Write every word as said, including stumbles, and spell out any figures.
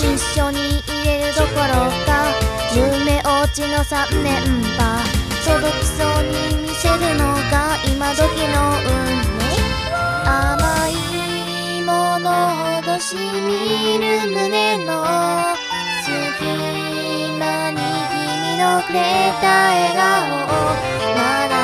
一緒に入れるどころか夢落ちのさんねんぱ届きそうに見せるのが今時の運命。甘いものほどしみる胸の隙間に君のくれた笑顔をまだ